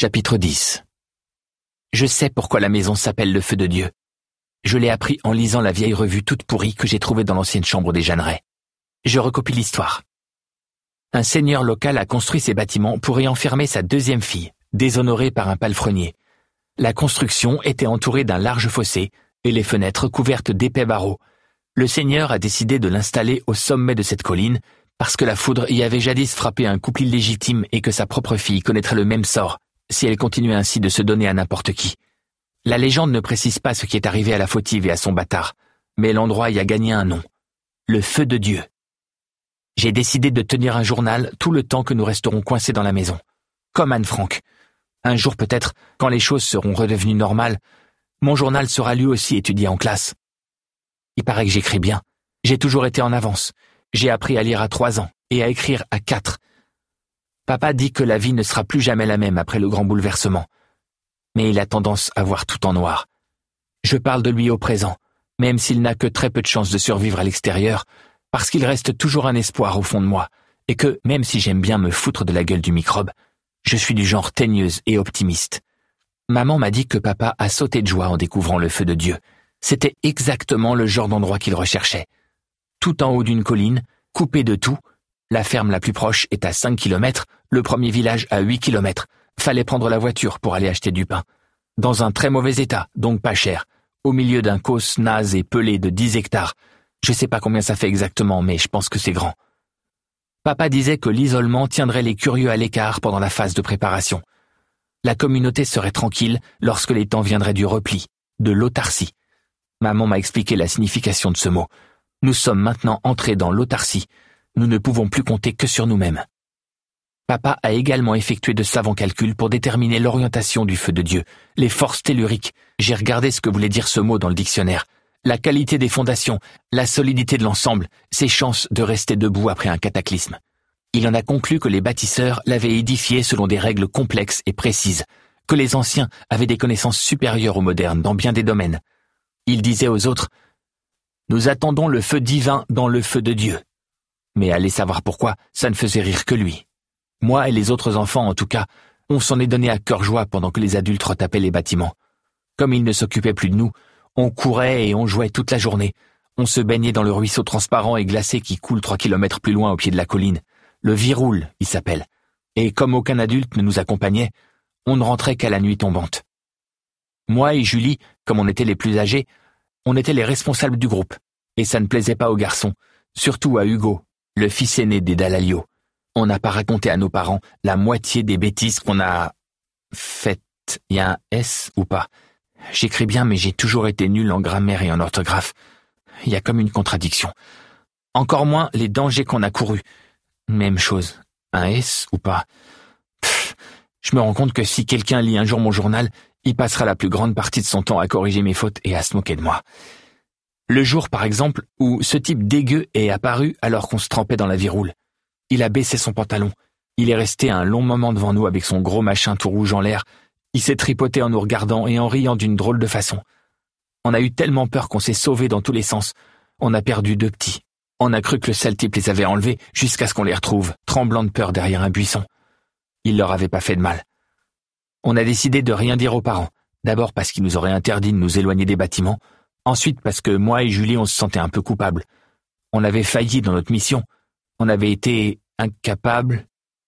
Chapitre 10. Je sais pourquoi la maison s'appelle le Feu de Dieu. Je l'ai appris en lisant la vieille revue toute pourrie que j'ai trouvée dans l'ancienne chambre des Jeannerets. Je recopie l'histoire. Un seigneur local a construit ces bâtiments pour y enfermer sa deuxième fille, déshonorée par un palefrenier. La construction était entourée d'un large fossé et les fenêtres couvertes d'épais barreaux. Le seigneur a décidé de l'installer au sommet de cette colline parce que la foudre y avait jadis frappé un couple illégitime et que sa propre fille connaîtrait le même sort si elle continuait ainsi de se donner à n'importe qui. La légende ne précise pas ce qui est arrivé à la fautive et à son bâtard, mais l'endroit y a gagné un nom. Le Feu de Dieu. J'ai décidé de tenir un journal tout le temps que nous resterons coincés dans la maison. Comme Anne Frank. Un jour peut-être, quand les choses seront redevenues normales, mon journal sera lui aussi étudié en classe. Il paraît que j'écris bien. J'ai toujours été en avance. J'ai appris à lire à 3 ans et à écrire à 4. Papa dit que la vie ne sera plus jamais la même après le grand bouleversement. Mais il a tendance à voir tout en noir. Je parle de lui au présent, même s'il n'a que très peu de chances de survivre à l'extérieur, parce qu'il reste toujours un espoir au fond de moi, et que, même si j'aime bien me foutre de la gueule du microbe, je suis du genre teigneuse et optimiste. Maman m'a dit que papa a sauté de joie en découvrant le Feu de Dieu. C'était exactement le genre d'endroit qu'il recherchait. Tout en haut d'une colline, coupé de tout. La ferme la plus proche est à 5 kilomètres, le premier village à 8 kilomètres. Fallait prendre la voiture pour aller acheter du pain. Dans un très mauvais état, donc pas cher. Au milieu d'un causse naze et pelé de 10 hectares. Je sais pas combien ça fait exactement, mais je pense que c'est grand. Papa disait que l'isolement tiendrait les curieux à l'écart pendant la phase de préparation. La communauté serait tranquille lorsque les temps viendraient du repli, de l'autarcie. Maman m'a expliqué la signification de ce mot. Nous sommes maintenant entrés dans l'autarcie. Nous ne pouvons plus compter que sur nous-mêmes. Papa a également effectué de savants calculs pour déterminer l'orientation du Feu de Dieu, les forces telluriques. J'ai regardé ce que voulait dire ce mot dans le dictionnaire. La qualité des fondations, la solidité de l'ensemble, ses chances de rester debout après un cataclysme. Il en a conclu que les bâtisseurs l'avaient édifié selon des règles complexes et précises, que les anciens avaient des connaissances supérieures aux modernes dans bien des domaines. Il disait aux autres « Nous attendons le feu divin dans le Feu de Dieu ». Mais allez savoir pourquoi, ça ne faisait rire que lui. Moi et les autres enfants, en tout cas, on s'en est donné à cœur joie pendant que les adultes retapaient les bâtiments. Comme ils ne s'occupaient plus de nous, on courait et on jouait toute la journée. On se baignait dans le ruisseau transparent et glacé qui coule 3 kilomètres plus loin au pied de la colline. Le Viroul, il s'appelle. Et comme aucun adulte ne nous accompagnait, on ne rentrait qu'à la nuit tombante. Moi et Julie, comme on était les plus âgés, on était les responsables du groupe. Et ça ne plaisait pas aux garçons, surtout à Hugo, le fils aîné des Dallalio. On n'a pas raconté à nos parents la moitié des bêtises qu'on a faites. Il y a un S ou pas? J'écris bien, mais j'ai toujours été nul en grammaire et en orthographe. Il y a comme une contradiction. Encore moins les dangers qu'on a courus. Même chose. Un S ou pas? Je me rends compte que si quelqu'un lit un jour mon journal, il passera la plus grande partie de son temps à corriger mes fautes et à se moquer de moi. Le jour, par exemple, où ce type dégueu est apparu alors qu'on se trempait dans la Viroule. Il a baissé son pantalon. Il est resté un long moment devant nous avec son gros machin tout rouge en l'air. Il s'est tripoté en nous regardant et en riant d'une drôle de façon. On a eu tellement peur qu'on s'est sauvés dans tous les sens. On a perdu 2 petits. On a cru que le sale type les avait enlevés jusqu'à ce qu'on les retrouve, tremblant de peur derrière un buisson. Il leur avait pas fait de mal. On a décidé de rien dire aux parents. D'abord parce qu'ils nous auraient interdit de nous éloigner des bâtiments. Ensuite parce que moi et Julie on se sentait un peu coupables. On avait failli dans notre mission. On avait été incapables,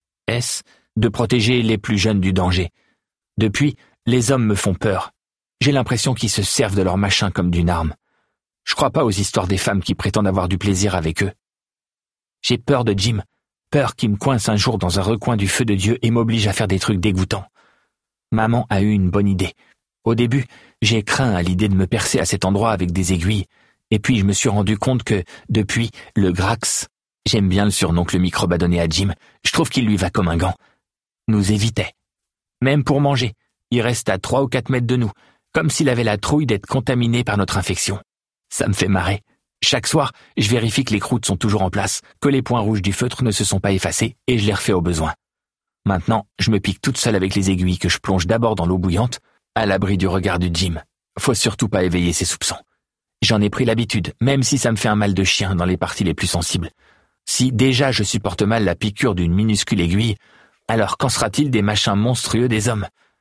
de protéger les plus jeunes du danger. Depuis, les hommes me font peur. J'ai l'impression qu'ils se servent de leur machin comme d'une arme. Je crois pas aux histoires des femmes qui prétendent avoir du plaisir avec eux. J'ai peur de Jim, peur qu'il me coince un jour dans un recoin du Feu de Dieu et m'oblige à faire des trucs dégoûtants. Maman a eu une bonne idée. Au début, j'ai craint à l'idée de me percer à cet endroit avec des aiguilles, et puis je me suis rendu compte que, depuis, le Grax, j'aime bien le surnom que le microbe a donné à Jim, je trouve qu'il lui va comme un gant, nous évitait. Même pour manger, il reste à 3 ou 4 mètres de nous, comme s'il avait la trouille d'être contaminé par notre infection. Ça me fait marrer. Chaque soir, je vérifie que les croûtes sont toujours en place, que les points rouges du feutre ne se sont pas effacés, et je les refais au besoin. Maintenant, je me pique toute seule avec les aiguilles que je plonge d'abord dans l'eau bouillante, à l'abri du regard du Jim. Faut surtout pas éveiller ses soupçons. J'en ai pris l'habitude, même si ça me fait un mal de chien dans les parties les plus sensibles. Si déjà je supporte mal la piqûre d'une minuscule aiguille, alors qu'en sera-t-il des machins monstrueux des hommes?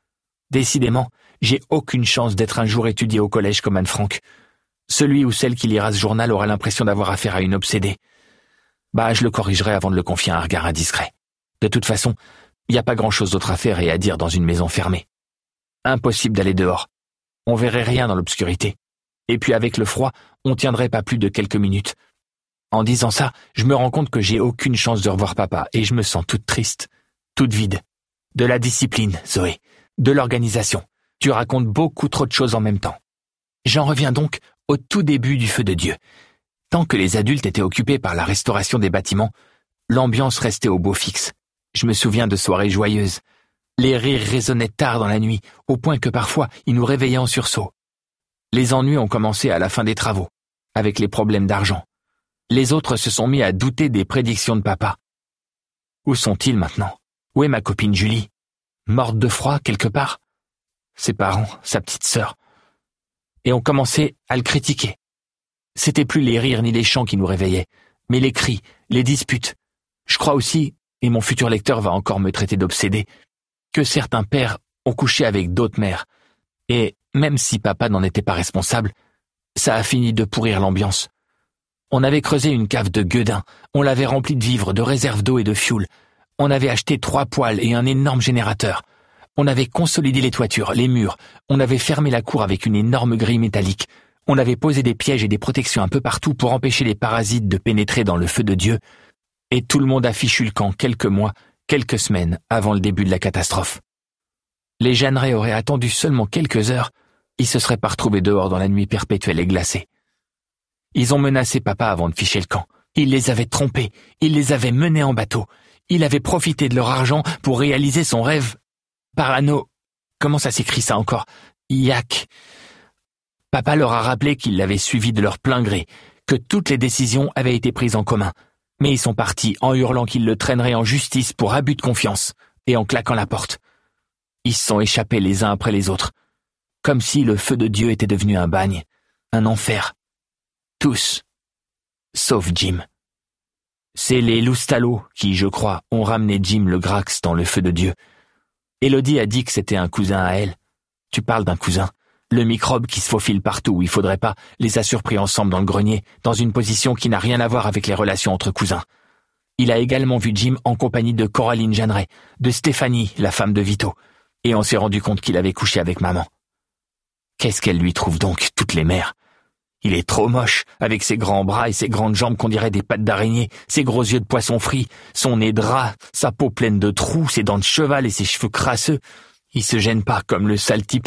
Décidément, j'ai aucune chance d'être un jour étudié au collège comme Anne Frank. Celui ou celle qui lira ce journal aura l'impression d'avoir affaire à une obsédée. Je le corrigerai avant de le confier à un regard indiscret. De toute façon, il n'y a pas grand-chose d'autre à faire et à dire dans une maison fermée. Impossible d'aller dehors. On verrait rien dans l'obscurité. Et puis avec le froid, on tiendrait pas plus de quelques minutes. En disant ça, je me rends compte que j'ai aucune chance de revoir papa et je me sens toute triste, toute vide. De la discipline, Zoé. De l'organisation. Tu racontes beaucoup trop de choses en même temps. J'en reviens donc au tout début du Feu de Dieu. Tant que les adultes étaient occupés par la restauration des bâtiments, l'ambiance restait au beau fixe. Je me souviens de soirées joyeuses. Les rires résonnaient tard dans la nuit, au point que parfois ils nous réveillaient en sursaut. Les ennuis ont commencé à la fin des travaux, avec les problèmes d'argent. Les autres se sont mis à douter des prédictions de papa. Où sont-ils maintenant? Où est ma copine Julie? Morte de froid quelque part? Ses parents, sa petite sœur. Et on commençait à le critiquer. C'était plus les rires ni les chants qui nous réveillaient, mais les cris, les disputes. Je crois aussi, et mon futur lecteur va encore me traiter d'obsédé, que certains pères ont couché avec d'autres mères. Et même si papa n'en était pas responsable, ça a fini de pourrir l'ambiance. On avait creusé une cave de gueudin, on l'avait remplie de vivres, de réserves d'eau et de fioul. On avait acheté 3 poêles et un énorme générateur. On avait consolidé les toitures, les murs. On avait fermé la cour avec une énorme grille métallique. On avait posé des pièges et des protections un peu partout pour empêcher les parasites de pénétrer dans le Feu de Dieu. Et tout le monde a fichu le camp quelques mois, quelques semaines avant le début de la catastrophe. Les Jeanneret auraient attendu seulement quelques heures, ils se seraient pas retrouvés dehors dans la nuit perpétuelle et glacée. Ils ont menacé papa avant de ficher le camp. Ils les avaient trompés, ils les avaient menés en bateau. Il avait profité de leur argent pour réaliser son rêve. Parano... Comment ça s'écrit ça encore? Yak. Papa leur a rappelé qu'ils l'avaient suivi de leur plein gré, que toutes les décisions avaient été prises en commun. Mais ils sont partis en hurlant qu'ils le traîneraient en justice pour abus de confiance, et en claquant la porte. Ils se sont échappés les uns après les autres, comme si le Feu de Dieu était devenu un bagne, un enfer. Tous. Sauf Jim. C'est les Loustalot qui, je crois, ont ramené Jim le Grax dans le Feu de Dieu. Élodie a dit que c'était un cousin à elle. Tu parles d'un cousin. Le microbe qui se faufile partout où il faudrait pas les a surpris ensemble dans le grenier, dans une position qui n'a rien à voir avec les relations entre cousins. Il a également vu Jim en compagnie de Coraline Jeanneret, de Stéphanie, la femme de Vito, et on s'est rendu compte qu'il avait couché avec maman. Qu'est-ce qu'elle lui trouve donc, toutes les mères? Il est trop moche, avec ses grands bras et ses grandes jambes qu'on dirait des pattes d'araignée, ses gros yeux de poisson frit, son nez de rat, sa peau pleine de trous, ses dents de cheval et ses cheveux crasseux. Il se gêne pas comme le sale type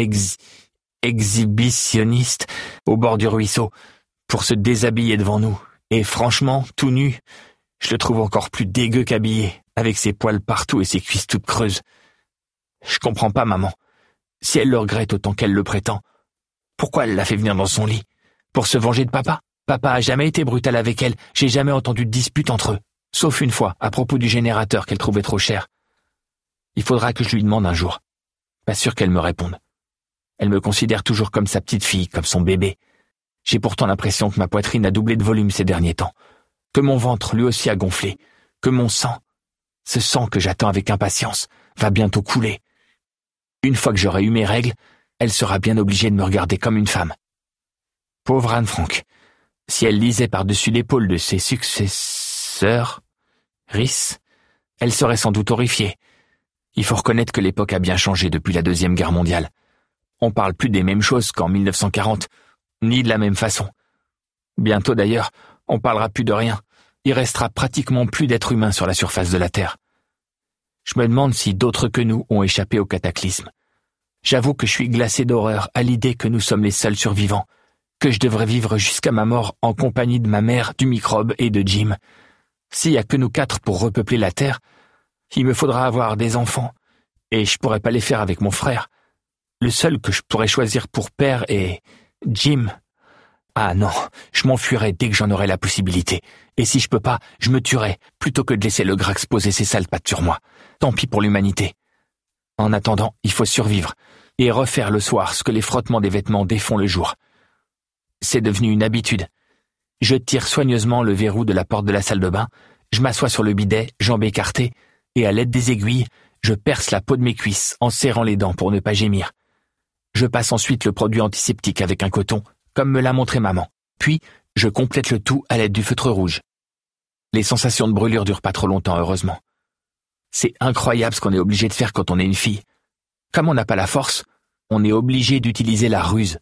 exhibitionniste au bord du ruisseau pour se déshabiller devant nous. Et franchement, tout nu, je le trouve encore plus dégueu qu'habillé, avec ses poils partout et ses cuisses toutes creuses. Je comprends pas, maman. Si elle le regrette autant qu'elle le prétend, pourquoi elle l'a fait venir dans son lit? Pour se venger de papa? Papa a jamais été brutal avec elle, j'ai jamais entendu de dispute entre eux, sauf une fois, à propos du générateur qu'elle trouvait trop cher. Il faudra que je lui demande un jour. Pas sûr qu'elle me réponde. Elle me considère toujours comme sa petite fille, comme son bébé. J'ai pourtant l'impression que ma poitrine a doublé de volume ces derniers temps, que mon ventre lui aussi a gonflé, que mon sang, ce sang que j'attends avec impatience, va bientôt couler. Une fois que j'aurai eu mes règles, elle sera bien obligée de me regarder comme une femme. Pauvre Anne Frank. Si elle lisait par-dessus l'épaule de ses successeurs, Rhys, elle serait sans doute horrifiée. Il faut reconnaître que l'époque a bien changé depuis la Deuxième Guerre mondiale. On parle plus des mêmes choses qu'en 1940, ni de la même façon. Bientôt d'ailleurs, on parlera plus de rien. Il restera pratiquement plus d'êtres humains sur la surface de la Terre. Je me demande si d'autres que nous ont échappé au cataclysme. J'avoue que je suis glacé d'horreur à l'idée que nous sommes les seuls survivants, que je devrais vivre jusqu'à ma mort en compagnie de ma mère, du microbe et de Jim. S'il y a que nous 4 pour repeupler la Terre, il me faudra avoir des enfants, et je pourrais pas les faire avec mon frère. Le seul que je pourrais choisir pour père est Jim. Ah non, je m'enfuirais dès que j'en aurais la possibilité. Et si je peux pas, je me tuerais, plutôt que de laisser le Grax poser ses sales pattes sur moi. Tant pis pour l'humanité. En attendant, il faut survivre, et refaire le soir ce que les frottements des vêtements défont le jour. C'est devenu une habitude. Je tire soigneusement le verrou de la porte de la salle de bain, je m'assois sur le bidet, jambes écartées, et à l'aide des aiguilles, Je perce la peau de mes cuisses en serrant les dents pour ne pas gémir. Je passe ensuite le produit antiseptique avec un coton, comme me l'a montré maman. Puis, je complète le tout à l'aide du feutre rouge. Les sensations de brûlure durent pas trop longtemps, heureusement. C'est incroyable ce qu'on est obligé de faire quand on est une fille. Comme on n'a pas la force, on est obligé d'utiliser la ruse.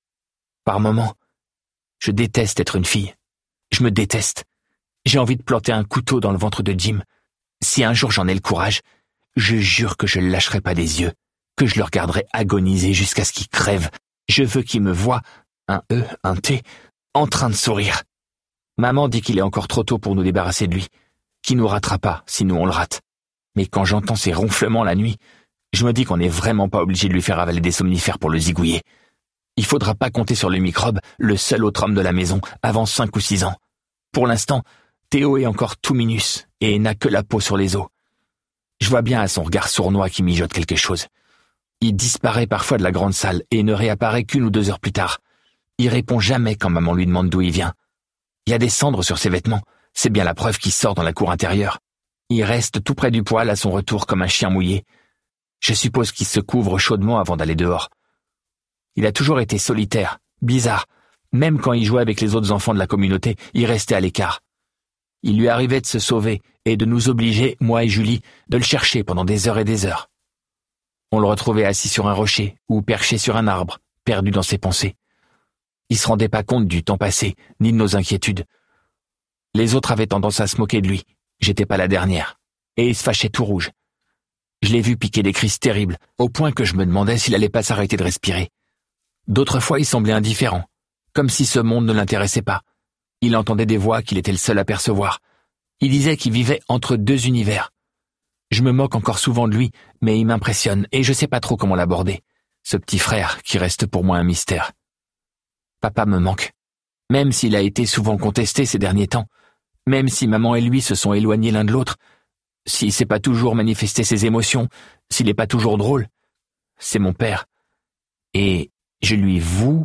Par moments, je déteste être une fille. Je me déteste. J'ai envie de planter un couteau dans le ventre de Jim. Si un jour j'en ai le courage, je jure que je ne le lâcherai pas des yeux, que je le regarderai agoniser jusqu'à ce qu'il crève. Je veux qu'il me voie, un E, un T, en train de sourire. Maman dit qu'il est encore trop tôt pour nous débarrasser de lui, qu'il nous ratera pas si nous on le rate. Mais quand j'entends ces ronflements la nuit, je me dis qu'on n'est vraiment pas obligé de lui faire avaler des somnifères pour le zigouiller. Il faudra pas compter sur le microbe, le seul autre homme de la maison, avant 5 ou 6 ans. Pour l'instant, Théo est encore tout minus et n'a que la peau sur les os. Je vois bien à son regard sournois qu'il mijote quelque chose. Il disparaît parfois de la grande salle et ne réapparaît qu'1 ou 2 heures plus tard. Il répond jamais quand maman lui demande d'où il vient. Il y a des cendres sur ses vêtements, c'est bien la preuve qu'il sort dans la cour intérieure. Il reste tout près du poêle à son retour comme un chien mouillé. Je suppose qu'il se couvre chaudement avant d'aller dehors. Il a toujours été solitaire, bizarre. Même quand il jouait avec les autres enfants de la communauté, il restait à l'écart. Il lui arrivait de se sauver et de nous obliger, moi et Julie, de le chercher pendant des heures et des heures. On le retrouvait assis sur un rocher ou perché sur un arbre, perdu dans ses pensées. Il se rendait pas compte du temps passé, ni de nos inquiétudes. Les autres avaient tendance à se moquer de lui. J'étais pas la dernière. Et il se fâchait tout rouge. Je l'ai vu piquer des crises terribles, au point que je me demandais s'il allait pas s'arrêter de respirer. D'autres fois, il semblait indifférent, comme si ce monde ne l'intéressait pas. Il entendait des voix qu'il était le seul à percevoir. Il disait qu'il vivait entre 2 univers. Je me moque encore souvent de lui, mais il m'impressionne et je sais pas trop comment l'aborder. Ce petit frère qui reste pour moi un mystère. Papa me manque. Même s'il a été souvent contesté ces derniers temps, même si maman et lui se sont éloignés l'un de l'autre, s'il sait pas toujours manifester ses émotions, s'il est pas toujours drôle, c'est mon père. Et je lui voue,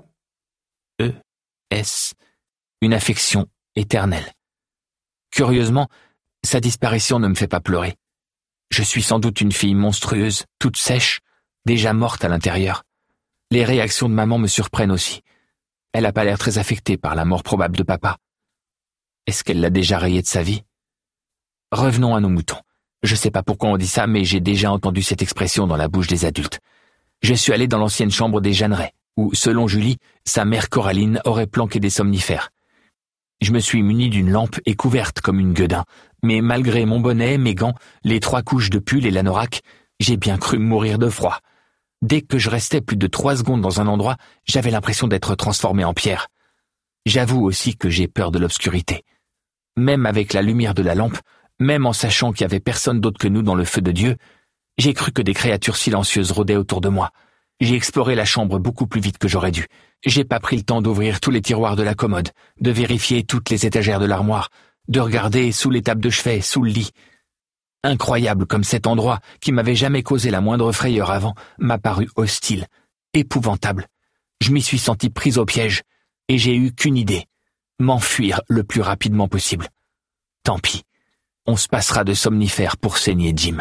une affection éternelle. Curieusement, sa disparition ne me fait pas pleurer. Je suis sans doute une fille monstrueuse, toute sèche, déjà morte à l'intérieur. Les réactions de maman me surprennent aussi. Elle a pas l'air très affectée par la mort probable de papa. Est-ce qu'elle l'a déjà rayé de sa vie? Revenons à nos moutons. Je sais pas pourquoi on dit ça, mais j'ai déjà entendu cette expression dans la bouche des adultes. Je suis allé dans l'ancienne chambre des Jeanneret, où, selon Julie, sa mère Coraline aurait planqué des somnifères. Je me suis muni d'une lampe et couverte comme une gueudin, mais malgré mon bonnet, mes gants, les 3 couches de pull et l'anorak, j'ai bien cru mourir de froid. Dès que je restais plus de 3 secondes dans un endroit, j'avais l'impression d'être transformé en pierre. J'avoue aussi que j'ai peur de l'obscurité. Même avec la lumière de la lampe, même en sachant qu'il y avait personne d'autre que nous dans le feu de Dieu, j'ai cru que des créatures silencieuses rôdaient autour de moi. J'ai exploré la chambre beaucoup plus vite que j'aurais dû. J'ai pas pris le temps d'ouvrir tous les tiroirs de la commode, de vérifier toutes les étagères de l'armoire, de regarder sous les tables de chevet, sous le lit. Incroyable comme cet endroit, qui m'avait jamais causé la moindre frayeur avant, m'a paru hostile, épouvantable. Je m'y suis senti prise au piège, et j'ai eu qu'une idée, m'enfuir le plus rapidement possible. Tant pis, on se passera de somnifères pour saigner Jim.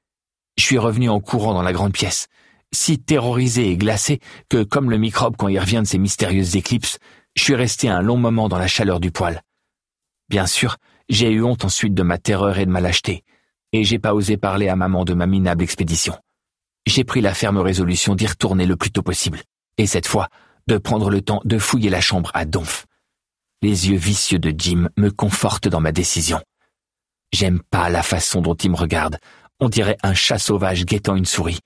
Je suis revenu en courant dans la grande pièce, si terrorisé et glacé que, comme le microbe quand il revient de ses mystérieuses éclipses, je suis resté un long moment dans la chaleur du poêle. Bien sûr, j'ai eu honte ensuite de ma terreur et de ma lâcheté, et j'ai pas osé parler à maman de ma minable expédition. J'ai pris la ferme résolution d'y retourner le plus tôt possible, et cette fois, de prendre le temps de fouiller la chambre à donf. Les yeux vicieux de Jim me confortent dans ma décision. J'aime pas la façon dont il me regarde, on dirait un chat sauvage guettant une souris.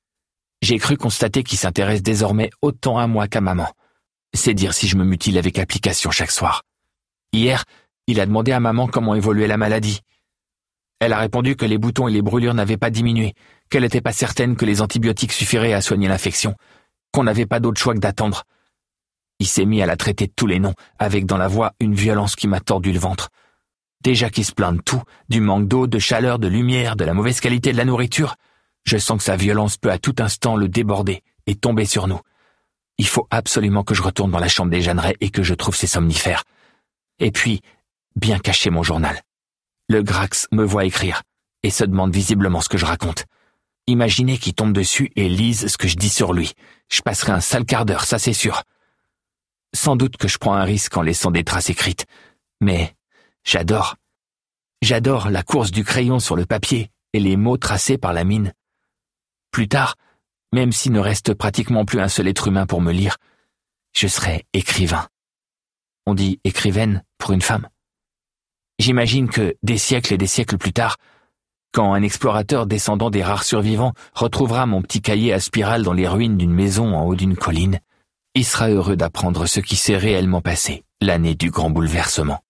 J'ai cru constater qu'il s'intéresse désormais autant à moi qu'à maman. C'est dire si je me mutile avec application chaque soir. Hier, il a demandé à maman comment évoluait la maladie. Elle a répondu que les boutons et les brûlures n'avaient pas diminué, qu'elle n'était pas certaine que les antibiotiques suffiraient à soigner l'infection, qu'on n'avait pas d'autre choix que d'attendre. Il s'est mis à la traiter de tous les noms, avec dans la voix une violence qui m'a tordu le ventre. Déjà qu'il se plaint de tout, du manque d'eau, de chaleur, de lumière, de la mauvaise qualité de la nourriture, je sens que sa violence peut à tout instant le déborder et tomber sur nous. Il faut absolument que je retourne dans la chambre des Jeanneret et que je trouve ces somnifères. Et puis, bien cacher mon journal. Le Grax me voit écrire et se demande visiblement ce que je raconte. Imaginez qu'il tombe dessus et lise ce que je dis sur lui. Je passerai un sale quart d'heure, ça c'est sûr. Sans doute que je prends un risque en laissant des traces écrites, mais j'adore la course du crayon sur le papier et les mots tracés par la mine. Plus tard, même s'il ne reste pratiquement plus un seul être humain pour me lire, je serai écrivain. On dit écrivaine pour une femme. J'imagine que, des siècles et des siècles plus tard, quand un explorateur descendant des rares survivants retrouvera mon petit cahier à spirale dans les ruines d'une maison en haut d'une colline, il sera heureux d'apprendre ce qui s'est réellement passé l'année du grand bouleversement.